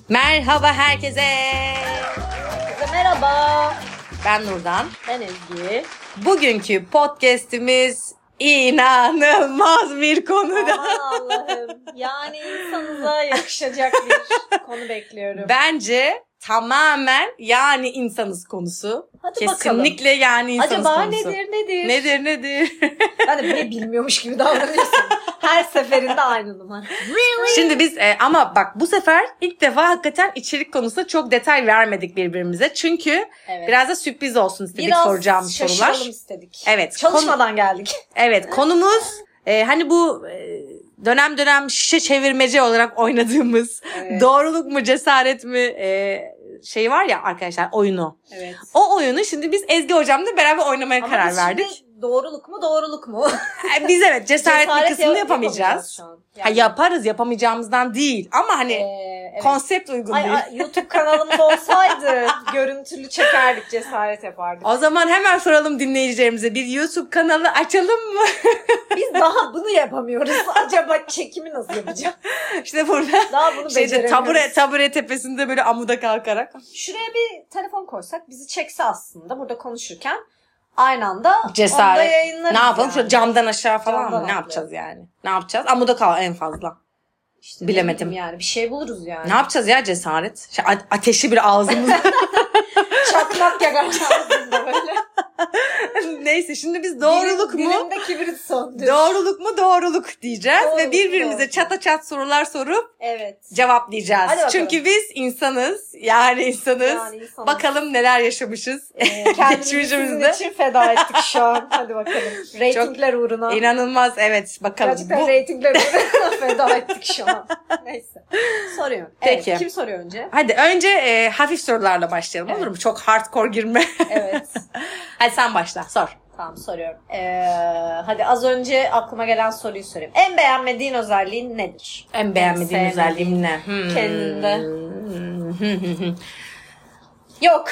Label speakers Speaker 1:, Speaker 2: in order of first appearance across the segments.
Speaker 1: Merhaba herkese.
Speaker 2: Herkese merhaba.
Speaker 1: Ben Nurdan.
Speaker 2: Ben Ezgi.
Speaker 1: Bugünkü podcast'imiz inanılmaz bir konuda.
Speaker 2: Aman Allah'ım. Yani insanıza yakışacak bir konu bekliyorum.
Speaker 1: Bence tamamen yani insanız konusu.
Speaker 2: Hadi
Speaker 1: Kesinlikle
Speaker 2: bakalım.
Speaker 1: yani insanız
Speaker 2: Acaba
Speaker 1: konusu.
Speaker 2: nedir? Ben de bile bilmiyormuş gibi davranıyorsun. Her seferinde aynı numara.
Speaker 1: Şimdi biz ama bak bu sefer ilk defa hakikaten içerik konusunda çok detay vermedik birbirimize. Çünkü biraz da sürpriz olsun istedik
Speaker 2: biraz
Speaker 1: soracağımız sorular.
Speaker 2: Biraz şaşıralım istedik.
Speaker 1: Evet.
Speaker 2: Çalışmadan geldik.
Speaker 1: Evet, konumuz hani bu dönem dönem şişe çevirmece olarak oynadığımız doğruluk mu cesaret mi şey var ya arkadaşlar, oyunu.
Speaker 2: Evet.
Speaker 1: O oyunu şimdi biz Ezgi hocamla beraber oynamaya karar verdik.
Speaker 2: Şimdi doğruluk mu?
Speaker 1: Biz evet cesaretli kısmını yapamayacağız.
Speaker 2: Şu an.
Speaker 1: Yani yaparız, yapamayacağımızdan değil ama hani
Speaker 2: evet.
Speaker 1: konsept uygun değil.
Speaker 2: YouTube kanalımız olsaydı görüntülü çekerdik, cesaret yapardık.
Speaker 1: O zaman hemen soralım dinleyicilerimize, bir YouTube kanalı açalım mı?
Speaker 2: Biz daha bunu yapamıyoruz. Acaba çekimi nasıl yapacağız?
Speaker 1: İşte burada
Speaker 2: Daha bunu beceremiyoruz.
Speaker 1: tabure tepesinde böyle amuda kalkarak.
Speaker 2: Şuraya bir telefon koysak bizi çekse aslında burada konuşurken aynı anda
Speaker 1: cesaret.
Speaker 2: onda yayınlarız.
Speaker 1: Ne yapalım?
Speaker 2: Yani.
Speaker 1: Şöyle camdan aşağı falan
Speaker 2: Camdan
Speaker 1: mı? Ne
Speaker 2: atlayalım.
Speaker 1: yapacağız yani? Ne yapacağız? Amuda kal en fazla.
Speaker 2: İşte
Speaker 1: bilemedim.
Speaker 2: Yani bir şey buluruz yani.
Speaker 1: Ne yapacağız ya cesaret? Ateşi bir ağzımızda.
Speaker 2: Çakmak yakar ağzında böyle.
Speaker 1: Neyse şimdi biz doğruluk mu?
Speaker 2: Dilimde kibrit söndür.
Speaker 1: Doğruluk diyeceğiz
Speaker 2: Doğruluk,
Speaker 1: ve birbirimize
Speaker 2: doğruluk.
Speaker 1: çataçat sorular sorup
Speaker 2: Evet.
Speaker 1: cevaplayacağız.
Speaker 2: Hadi bakalım.
Speaker 1: Çünkü biz insanız. Yani insanız. Bakalım neler yaşamışız.
Speaker 2: Kendimizi sizin için feda ettik şu an. Hadi bakalım. Reytingler uğruna.
Speaker 1: İnanılmaz, evet, bakalım.
Speaker 2: Gerçekten reytingler uğruna feda ettik şu an. Neyse. Soruyorum.
Speaker 1: Peki.
Speaker 2: Evet, kim soruyor önce?
Speaker 1: Hadi önce hafif sorularla başlayalım, olur mu? Çok hardcore girme.
Speaker 2: Evet.
Speaker 1: Hadi sen başla, sor.
Speaker 2: Tamam, soruyorum. Hadi az önce aklıma gelen soruyu sorayım. En beğenmediğin özelliğin nedir?
Speaker 1: En beğenmediğin özelliğim ne?
Speaker 2: Kendinde. Yok.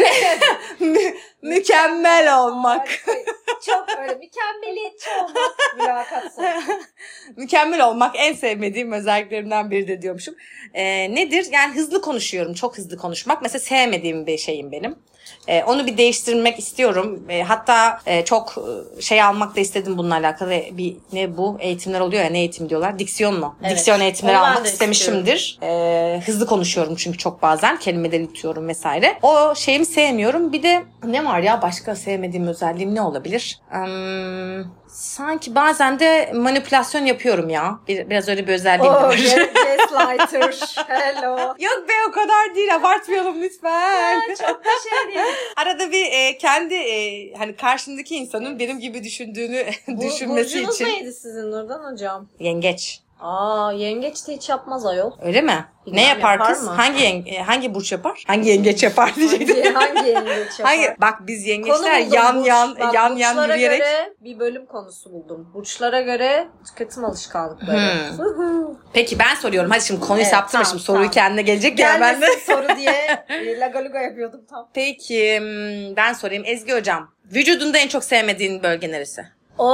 Speaker 1: Mükemmel olmak.
Speaker 2: Çok öyle mükemmeliyetçi olmak. Mülakat sorusu.
Speaker 1: Mükemmel olmak en sevmediğim özelliklerimden biridir diyormuşum. Nedir? Yani hızlı konuşuyorum. Çok hızlı konuşmak. Mesela sevmediğim bir şeyim benim. Onu bir değiştirmek istiyorum. Hatta çok şey almak da istedim bununla alakalı. Bir ne bu? Eğitimler oluyor ya. Ne eğitim diyorlar? Diksiyon mu? Evet. Diksiyon eğitimleri almak istemişimdir. Hızlı konuşuyorum çünkü çok bazen. Kelimeleri yutuyorum vesaire. O şeyimi sevmiyorum. Bir de ne var ya? Başka sevmediğim özelliğim ne olabilir? Sanki bazen de manipülasyon yapıyorum ya. Biraz öyle bir özelliğim var.
Speaker 2: Gaslighter. Hello.
Speaker 1: Yok be, o kadar değil. Abartmayalım lütfen.
Speaker 2: Çok da şey değil.
Speaker 1: Arada bir kendi hani karşındaki insanın benim gibi düşündüğünü düşünmesi
Speaker 2: burcunuz
Speaker 1: için.
Speaker 2: neydi sizin Nurdan hocam?
Speaker 1: Yengeç.
Speaker 2: Yengeç de hiç yapmaz ayol.
Speaker 1: Öyle mi?
Speaker 2: Bilmem,
Speaker 1: ne yapar kız?
Speaker 2: Mı?
Speaker 1: Hangi burç yapar? Hangi yengeç yapar diyecektim.
Speaker 2: Hangi yengeç yapar?
Speaker 1: Bak biz yengeçler yan yürüyerek.
Speaker 2: Göre bir bölüm konusu buldum. Burçlara göre tüketim alışkanlıkları.
Speaker 1: Peki ben soruyorum. Hadi şimdi konuyu saptırmışım. Soruyu kendine gelecek ya ben de.
Speaker 2: soru diye lagaluga yapıyordum tam.
Speaker 1: Peki ben sorayım. Ezgi hocam, vücudunda en çok sevmediğin bölge neresi?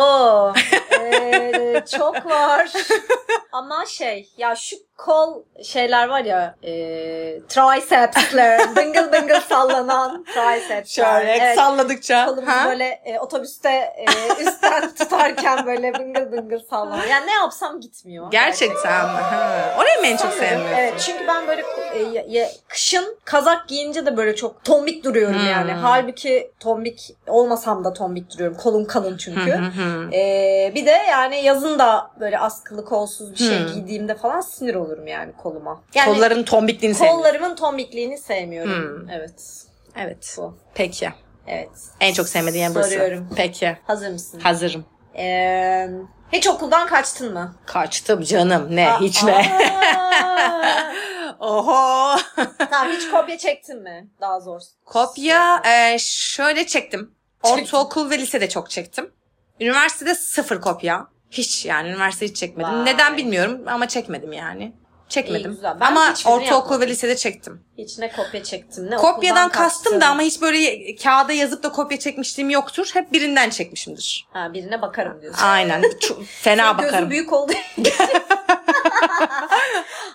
Speaker 2: Çok var. Ama ya şu kol şeyler var ya, tricepsler, bıngıl bıngıl sallanan tricepsler.
Speaker 1: Şöyle salladıkça.
Speaker 2: Kolumuzu böyle otobüste üstten tutarken böyle bıngıl bıngıl sallanan. Yani ne yapsam gitmiyor.
Speaker 1: Gerçekten mi? Orayı mı en çok sevmiyorsun?
Speaker 2: Evet, çünkü ben böyle kışın kazak giyince de böyle çok tombik duruyorum yani. Halbuki tombik olmasam da tombik duruyorum. Kolum kalın çünkü. Bir de yani yazın da böyle askılı kolsuz bir şey giydiğimde falan sinir olurum yani koluma. Yani
Speaker 1: kolların tombikliğini sevmiyorum.
Speaker 2: Kollarımın tombikliğini sevmiyorum. Evet.
Speaker 1: Evet.
Speaker 2: Bu.
Speaker 1: Peki.
Speaker 2: Evet.
Speaker 1: En çok sevmediğin yer burası.
Speaker 2: Soruyorum.
Speaker 1: Peki.
Speaker 2: Hazır mısın?
Speaker 1: Hazırım.
Speaker 2: Hiç okuldan kaçtın mı?
Speaker 1: Kaçtım canım. Hiç ne? Oho.
Speaker 2: Tamam, hiç kopya çektin mi? Daha zor.
Speaker 1: Kopya şöyle çektim. Ortaokul ve lisede çok çektim. Üniversitede 0 kopya. Hiç yani üniversite hiç çekmedim.
Speaker 2: Vay.
Speaker 1: Neden bilmiyorum ama çekmedim yani. Çekmedim.
Speaker 2: Ama
Speaker 1: ortaokul ve lisede çektim.
Speaker 2: Hiç ne kopya çektim ne
Speaker 1: Kopyadan
Speaker 2: okuldan
Speaker 1: kastım da ama hiç böyle kağıda yazıp da kopya çekmişliğim yoktur. Hep birinden çekmişimdir.
Speaker 2: Birine bakarım diyorsun.
Speaker 1: Aynen. Fena bakarım.
Speaker 2: Gözü büyük oldu.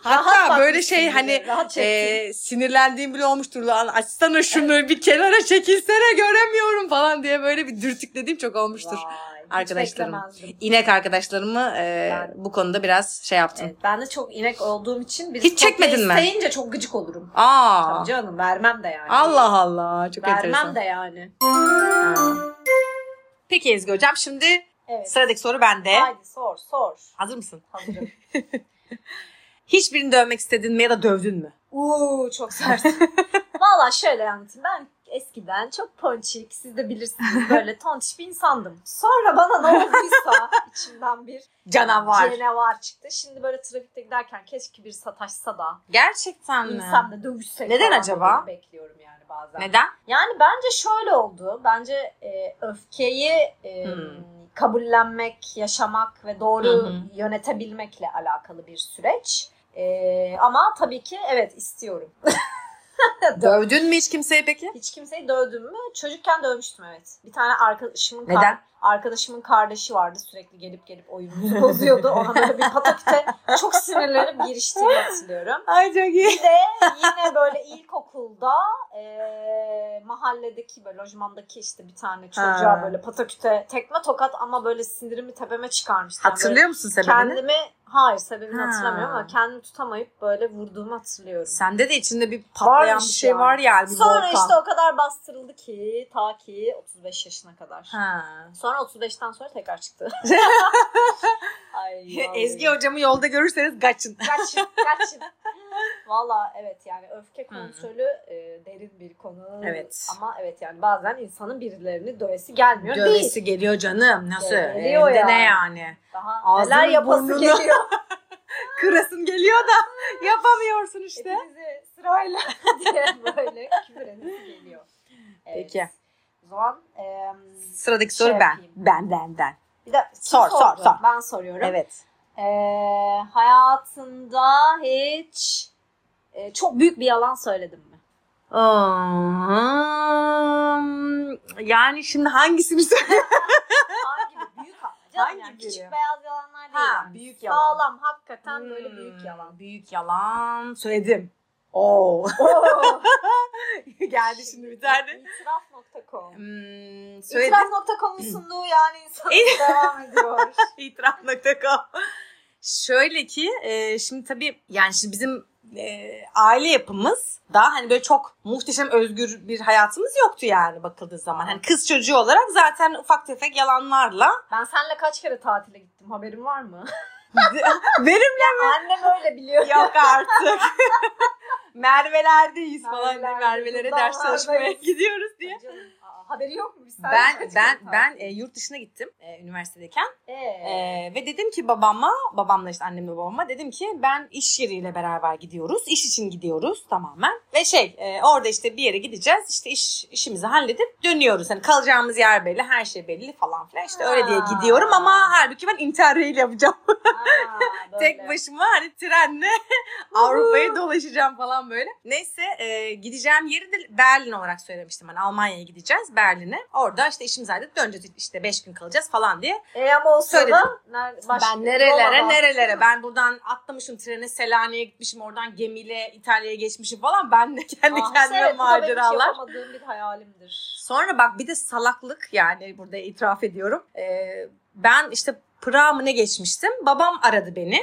Speaker 1: Hatta böyle
Speaker 2: bakmışsın
Speaker 1: şey
Speaker 2: gibi,
Speaker 1: hani
Speaker 2: rahat çektin.
Speaker 1: sinirlendiğim bile olmuştur. Lan açsana şunu bir kenara çekilsene göremiyorum falan diye böyle bir dürtüklediğim çok olmuştur.
Speaker 2: Vay, hiç
Speaker 1: Arkadaşlarım.
Speaker 2: beklemezdim.
Speaker 1: İnek arkadaşlarımı bu konuda biraz şey yaptım.
Speaker 2: Evet, ben de çok inek olduğum için
Speaker 1: Hiç çekmedin mi?
Speaker 2: isteyince çok gıcık olurum.
Speaker 1: Aa.
Speaker 2: Tabii canım, vermem de yani.
Speaker 1: Allah Allah, çok
Speaker 2: Vermem
Speaker 1: enteresan.
Speaker 2: de yani.
Speaker 1: Ha. Peki Ezgi hocam, şimdi
Speaker 2: Evet.
Speaker 1: sıradaki soru bende.
Speaker 2: Haydi sor.
Speaker 1: Hazır mısın?
Speaker 2: Hazırım.
Speaker 1: Hiçbirini dövmek istedin mi ya da dövdün mü?
Speaker 2: Çok sert. Valla şöyle anlatayım. Ben eskiden çok ponçik, siz de bilirsiniz, böyle tontiş bir insandım. Sonra bana ne olduysa içimden bir canavar çıktı. Şimdi böyle trafikte giderken keşke bir sataşsa da
Speaker 1: Gerçekten mi?
Speaker 2: İnsanla dövüşsek
Speaker 1: Neden
Speaker 2: falan
Speaker 1: acaba?
Speaker 2: diye bekliyorum yani bazen.
Speaker 1: Neden?
Speaker 2: Yani bence şöyle oldu. Bence öfkeyi kabullenmek, yaşamak ve doğru yönetebilmekle alakalı bir süreç. Ama tabii ki evet istiyorum.
Speaker 1: Dövdün mü hiç kimseyi peki?
Speaker 2: Hiç kimseyi dövdüm mü? Çocukken dövmüştüm evet. Bir tane arkadaşımın
Speaker 1: Neden?
Speaker 2: Arkadaşımın kardeşi vardı, sürekli gelip oyunumuzu bozuyordu. Ona böyle bir pataküte çok sinirlenip giriştiğimi hatırlıyorum.
Speaker 1: Ay çok iyi.
Speaker 2: Bir de yine böyle ilkokulda mahalledeki böyle lojmandaki işte bir tane çocuğa böyle pataküte tekme tokat ama böyle sinirimi tepeme çıkarmıştı. Yani
Speaker 1: Hatırlıyor musun sebebini?
Speaker 2: Hayır sebebini hatırlamıyorum ama kendimi tutamayıp böyle vurduğumu hatırlıyorum.
Speaker 1: Sende de içinde bir patlayan
Speaker 2: Varmış
Speaker 1: bir şey
Speaker 2: yani.
Speaker 1: var yani.
Speaker 2: Sonra işte o kadar bastırıldı ki ta ki 35 yaşına kadar. Sonra 35'ten sonra tekrar çıktı. Ay,
Speaker 1: Ezgi hocamı yolda görürseniz kaçın.
Speaker 2: Kaçın. Valla evet yani öfke kontrolü derin bir konu.
Speaker 1: Evet.
Speaker 2: Ama evet yani bazen insanın birilerini dövesi gelmiyor değil.
Speaker 1: Dövesi geliyor canım. Nasıl?
Speaker 2: Geliyor
Speaker 1: Hem de
Speaker 2: yani.
Speaker 1: ne yani?
Speaker 2: Daha
Speaker 1: Ağzını,
Speaker 2: neler yapası
Speaker 1: burnunu
Speaker 2: geliyor.
Speaker 1: Kırasın geliyor da yapamıyorsun işte.
Speaker 2: Hepinizi sırayla diye böyle küfür edesi geliyor. Evet.
Speaker 1: Peki.
Speaker 2: O zaman
Speaker 1: sıradaki soru ben.
Speaker 2: yapayım.
Speaker 1: Benden.
Speaker 2: Bir de
Speaker 1: Sor.
Speaker 2: Ben soruyorum.
Speaker 1: Evet.
Speaker 2: Hayatında hiç çok büyük bir yalan söyledin mi?
Speaker 1: Yani şimdi hangisini söyleyeyim?
Speaker 2: Hangi büyük ama canım
Speaker 1: Hangi
Speaker 2: yani
Speaker 1: biri?
Speaker 2: küçük beyaz yalanlar değil.
Speaker 1: Ha,
Speaker 2: Yani.
Speaker 1: büyük yalan.
Speaker 2: Sağlam hakikaten böyle büyük yalan.
Speaker 1: Büyük yalan söyledim. Oo. Geldi şimdi bir tane.
Speaker 2: İtiraf.com
Speaker 1: Söyledim.
Speaker 2: İtiraf.com'un sunduğu yani insan devam ediyor.
Speaker 1: İtiraf.com. Şöyle ki şimdi tabii yani şimdi bizim aile yapımız daha hani böyle çok muhteşem özgür bir hayatımız yoktu yani bakıldığı zaman. Hani kız çocuğu olarak zaten ufak tefek yalanlarla.
Speaker 2: Ben seninle kaç kere tatile gittim, haberin var mı?
Speaker 1: Benimle mi?
Speaker 2: Annem öyle biliyor.
Speaker 1: Yok artık. Merve'lerdeyiz falan diye
Speaker 2: Merve'lerde,
Speaker 1: Merve'lere ders çalışmaya
Speaker 2: dağlardayız.
Speaker 1: gidiyoruz diye.
Speaker 2: Canım, haberi yok mu? Biz
Speaker 1: Ben yurt dışına gittim üniversitedeyken. Ve dedim ki babamla işte annemle babama dedim ki ben iş yeriyle beraber gidiyoruz. İş için gidiyoruz tamamen. Ve orada işte bir yere gideceğiz. İşte işimizi halledip dönüyoruz. Hani kalacağımız yer belli, her şey belli falan filan. İşte öyle diye gidiyorum ama halbuki ben Interrail yapacağım. Tek başıma hani trenle Avrupa'yı dolaşacağım falan böyle. Neyse gideceğim yeri de Berlin olarak söylemiştim. Hani Almanya'ya gideceğiz Berlin'e. Orada işte işimizi halledip döneceğiz. İşte 5 gün kalacağız falan diye.
Speaker 2: Ama o sırada
Speaker 1: ben nerelere. Ben buradan atlamışım trene, Selanik'e gitmişim. Oradan gemiyle İtalya'ya geçmişim falan. Ben de kendi kendime maceralar.
Speaker 2: Evet, yapamadığım bir hayalimdir.
Speaker 1: Sonra bak bir de salaklık yani burada itiraf ediyorum. Ben işte Prag'a mı ne geçmiştim. Babam aradı beni.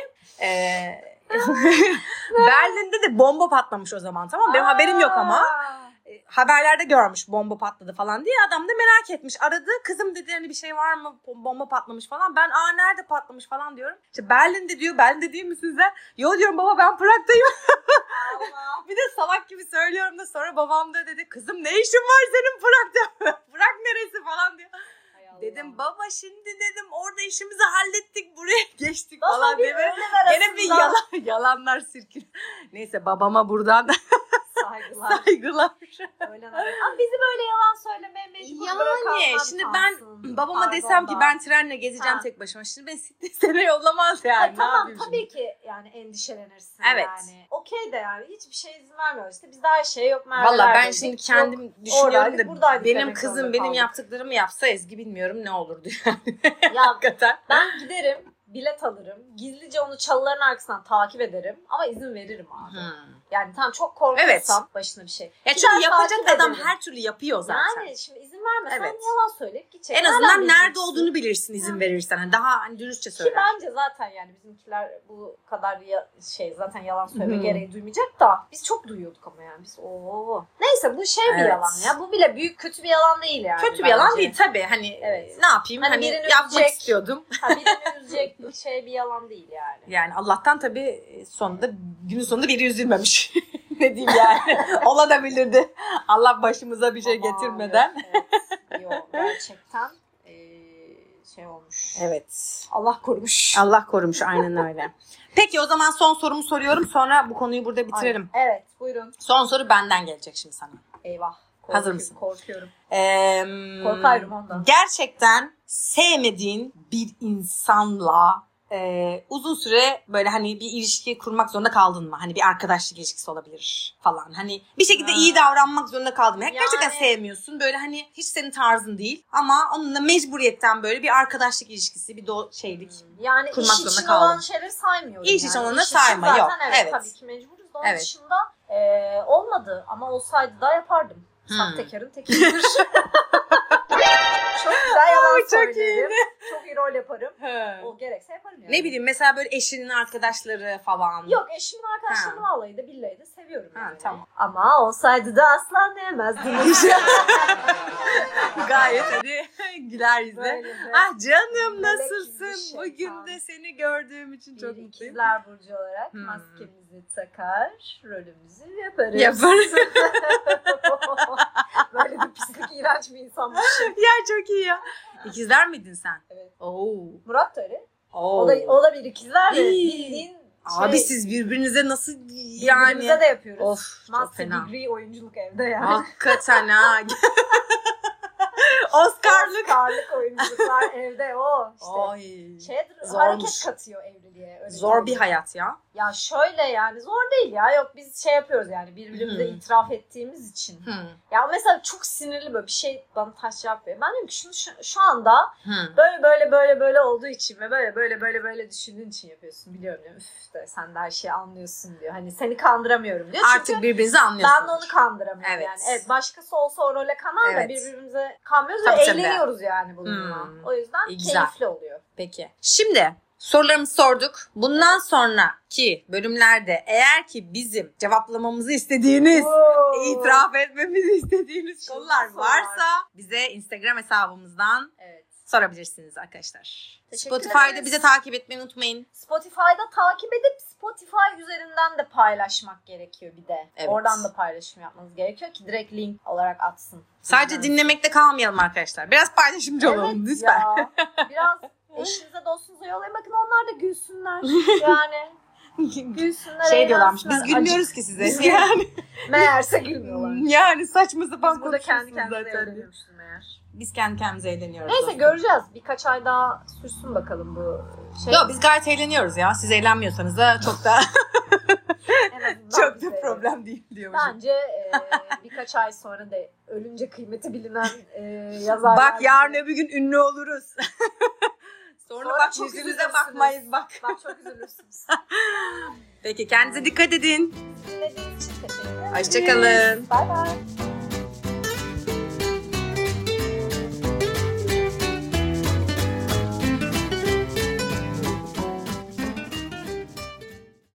Speaker 1: Berlin'de de bomba patlamış o zaman, tamam. Benim haberim yok ama. Haberlerde görmüş bomba patladı falan diye, adam da merak etmiş, aradı. Kızım dedi hani bir şey var mı, bomba patlamış falan. Ben nerede patlamış falan diyorum. İşte Berlin'de diyor. Berlin'de değil misiniz sen? Yo diyorum baba, ben Prag'dayım. Bir de salak gibi söylüyorum da sonra babam da dedi kızım ne işin var senin Prag'da? Prag neresi falan diyor. Dedim baba şimdi dedim orada işimizi hallettik, buraya geçtik
Speaker 2: daha
Speaker 1: falan diye. Gene bir yalanlar sirkül. Neyse babama buradan saygılar.
Speaker 2: Ama bizi böyle yalan söylemeye mecbur bırakanlar
Speaker 1: şimdi ben babama desem ki ben trenle gezeceğim tek başıma. Şimdi ben sene yollamaz yani.
Speaker 2: Tamam tabii ki yani endişelenirsin yani. Okey de yani hiçbir şey izin vermiyor. İşte bizde her şey yok.
Speaker 1: Valla ben şimdi kendim düşünüyorum da benim kızım benim yaptıklarımı yapsa Ezgi bilmiyorum ne olurdu yani.
Speaker 2: Ya ben giderim. bilet alırım. Gizlice onu çalıların arkasından takip ederim. Ama izin veririm abi. Yani tamam çok korkuyorsam başına bir şey.
Speaker 1: Ya
Speaker 2: Gider
Speaker 1: çünkü yapacak
Speaker 2: takip
Speaker 1: adam
Speaker 2: ederim.
Speaker 1: her türlü yapıyor zaten.
Speaker 2: Yani şimdi izin vermesen
Speaker 1: Evet.
Speaker 2: yalan söyleyip gidecek.
Speaker 1: En azından nerede olduğunu bilirsin izin verirsen. Hani daha hani dürüstçe
Speaker 2: Ki
Speaker 1: söyler.
Speaker 2: bence zaten yani bizimkiler bu kadar zaten yalan söyleme gereği duymayacak da biz çok duyuyorduk ama yani biz Neyse bu bir
Speaker 1: Evet.
Speaker 2: yalan ya. Bu bile büyük kötü bir yalan değil yani.
Speaker 1: Kötü bir yalan değil tabii. Hani
Speaker 2: Evet.
Speaker 1: ne yapayım?
Speaker 2: Hani
Speaker 1: Hani
Speaker 2: birini
Speaker 1: yapmak
Speaker 2: üzecek.
Speaker 1: istiyordum.
Speaker 2: Birini üzecek bir yalan değil yani.
Speaker 1: Yani Allah'tan tabii günün sonunda biri üzülmemiş. Ne diyeyim yani. Olabilirdi. Allah başımıza bir şey
Speaker 2: Ama
Speaker 1: getirmeden.
Speaker 2: Yok, evet. Yok gerçekten olmuş.
Speaker 1: Evet.
Speaker 2: Allah korumuş.
Speaker 1: Allah korumuş aynen öyle. Peki o zaman son sorumu soruyorum. Sonra bu konuyu burada bitirelim.
Speaker 2: Aynen. Evet buyurun.
Speaker 1: Son soru benden gelecek şimdi sana.
Speaker 2: Eyvah.
Speaker 1: Hazır mısın?
Speaker 2: Korkuyorum. Korkarım ondan.
Speaker 1: Gerçekten sevmediğin bir insanla uzun süre böyle hani bir ilişki kurmak zorunda kaldın mı? Hani bir arkadaşlık ilişkisi olabilir falan. Hani bir şekilde iyi davranmak zorunda kaldın mı? Gerçekten sevmiyorsun. Böyle hani hiç senin tarzın değil. Ama onunla mecburiyetten böyle bir arkadaşlık ilişkisi, bir şeylik.
Speaker 2: Yani
Speaker 1: kurmak
Speaker 2: iş
Speaker 1: zorunda
Speaker 2: için
Speaker 1: kaldım.
Speaker 2: olan şeyleri saymıyorum.
Speaker 1: İş için olanları
Speaker 2: İş için
Speaker 1: sayma,
Speaker 2: zaten
Speaker 1: yok.
Speaker 2: Evet, tabii ki mecburuz. Onun
Speaker 1: Evet.
Speaker 2: dışında olmadı ama olsaydı da yapardım. Sahtekarın tekidir. Çok güzel yalan
Speaker 1: çok
Speaker 2: söylerim. Çok iyi rol yaparım. O gerekse yaparım yani.
Speaker 1: Ne bileyim mesela böyle eşinin arkadaşları falan.
Speaker 2: Yok eşimin arkadaşlarını vallahi de billahi de seviyorum yani.
Speaker 1: Tamam.
Speaker 2: Ama olsaydı da asla anlayamazdınız.
Speaker 1: Gayet hani güler yüzle.
Speaker 2: Böyle de
Speaker 1: Ah canım
Speaker 2: melek
Speaker 1: nasılsın?
Speaker 2: gibi
Speaker 1: Bugün
Speaker 2: şeytan.
Speaker 1: de seni gördüğüm için çok
Speaker 2: bir
Speaker 1: mutluyum.
Speaker 2: ikizler burcu olarak maskemizi takar, rolümüzü yaparız.
Speaker 1: Yaparız.
Speaker 2: Böyle bir pislik, iğrenç bir insanmışım.
Speaker 1: Ya çok iyi ya. İkizler miydin sen?
Speaker 2: Evet.
Speaker 1: Oo.
Speaker 2: Murat da öyle.
Speaker 1: Oo.
Speaker 2: O da bir ikizler de
Speaker 1: İyi.
Speaker 2: bildiğin
Speaker 1: Abi siz birbirinize nasıl
Speaker 2: birbirimize
Speaker 1: yani?
Speaker 2: de yapıyoruz.
Speaker 1: Of çok
Speaker 2: Master
Speaker 1: fena.
Speaker 2: degree oyunculuk evde yani.
Speaker 1: Hakikaten ha. Oscar'lık.
Speaker 2: Oscar'lık oyunculuklar evde o. İşte
Speaker 1: Oy.
Speaker 2: zormuş.
Speaker 1: Zormuş.
Speaker 2: Hareket katıyor evliliğe. Öyle
Speaker 1: Zor bir
Speaker 2: diyeyim.
Speaker 1: hayat ya.
Speaker 2: Ya şöyle yani zor değil ya. Yok biz yapıyoruz yani birbirimize itiraf ettiğimiz için. Ya mesela çok sinirli böyle bir şey bana taş cevap veriyor. Ben diyorum ki şunu şu anda böyle olduğu için ve böyle düşündüğün için yapıyorsun. Biliyorum diyorum. Üf de sen de her şeyi anlıyorsun diyor. Hani seni kandıramıyorum diyor.
Speaker 1: Artık
Speaker 2: Çünkü
Speaker 1: birbirinizi anlıyorsunuz.
Speaker 2: ben de onu kandıramıyorum
Speaker 1: Evet.
Speaker 2: yani. Evet başkası olsa o role kanar da
Speaker 1: Evet.
Speaker 2: birbirimize kanmıyoruz
Speaker 1: Tabii,
Speaker 2: ve
Speaker 1: tabii.
Speaker 2: eğleniyoruz yani bununla. O yüzden
Speaker 1: Güzel.
Speaker 2: keyifli oluyor.
Speaker 1: Peki. Şimdi sorularımızı sorduk. Bundan sonraki bölümlerde eğer ki bizim cevaplamamızı istediğiniz, itiraf etmemizi istediğiniz
Speaker 2: Çok
Speaker 1: konular
Speaker 2: sorular.
Speaker 1: varsa bize Instagram hesabımızdan
Speaker 2: Evet.
Speaker 1: sorabilirsiniz arkadaşlar.
Speaker 2: Teşekkür
Speaker 1: Spotify'da
Speaker 2: ederiz.
Speaker 1: bize takip etmeyi unutmayın.
Speaker 2: Spotify'da takip edip Spotify üzerinden de paylaşmak gerekiyor bir de.
Speaker 1: Evet.
Speaker 2: Oradan da paylaşım yapmanız gerekiyor ki direkt link olarak atsın.
Speaker 1: Sadece dinlemekte kalmayalım arkadaşlar. Biraz paylaşımcı olalım lütfen.
Speaker 2: Ya, biraz eşinize dostunuza yollayın. Bakın onlar da gülsünler. Yani gülsünler.
Speaker 1: Şey diyorlarmış biz
Speaker 2: eğlensinler.
Speaker 1: gülmüyoruz ki size. Yani.
Speaker 2: Meğerse gülmüyorlar.
Speaker 1: Yani saçma sapan
Speaker 2: Biz burada kendi
Speaker 1: konuşuyorsunuz
Speaker 2: kendimize
Speaker 1: zaten.
Speaker 2: eğleniyormuşuz meğer.
Speaker 1: Biz kendi kendimize eğleniyoruz.
Speaker 2: Neyse
Speaker 1: dostum.
Speaker 2: göreceğiz. Birkaç ay daha sürsün bakalım bu şey.
Speaker 1: Yok biz gayet eğleniyoruz ya. Siz eğlenmiyorsanız da çok da
Speaker 2: En azından
Speaker 1: çok
Speaker 2: bize
Speaker 1: da problem değil diyormuşum.
Speaker 2: Bence birkaç ay sonra da ölünce kıymeti bilinen yazarlar.
Speaker 1: Bak yarın öbür gün ünlü oluruz. Sonra bak
Speaker 2: çok
Speaker 1: yüzümüze
Speaker 2: üzülürsünüz.
Speaker 1: bakmayız bak.
Speaker 2: Bak çok üzülürsünüz.
Speaker 1: Peki kendinize dikkat edin.
Speaker 2: Dinlediğiniz için teşekkür ederim.
Speaker 1: Hoşçakalın.
Speaker 2: Bay bay.